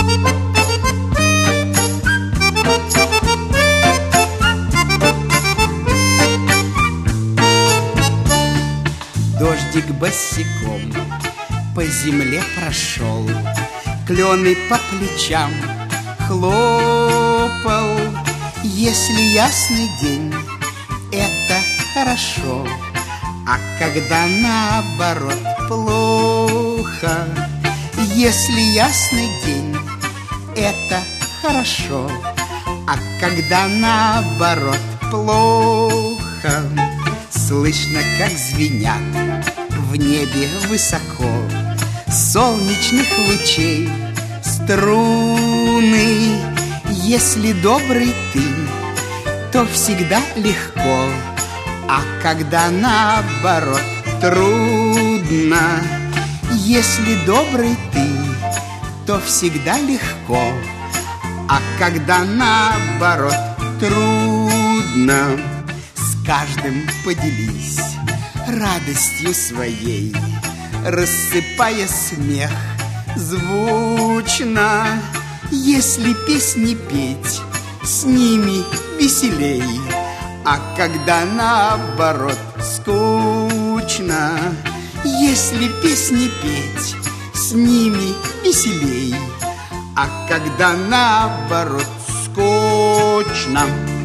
Дождик босиком по земле прошел, клены по плечам хлопал. Если ясный день, это хорошо, а когда наоборот плохо. Если ясный день, это хорошо, а когда наоборот плохо. Слышно, как звенят в небе высоко солнечных лучей струны. Если добрый ты, то всегда легко, а когда наоборот трудно. Если добрый ты, то всегда легко, а когда наоборот трудно. С каждым поделись радостью своей, рассыпая смех звучно. Если песни петь, с ними веселей, а когда наоборот скучно. Если песни петь, с ними веселей, а когда наоборот скучно.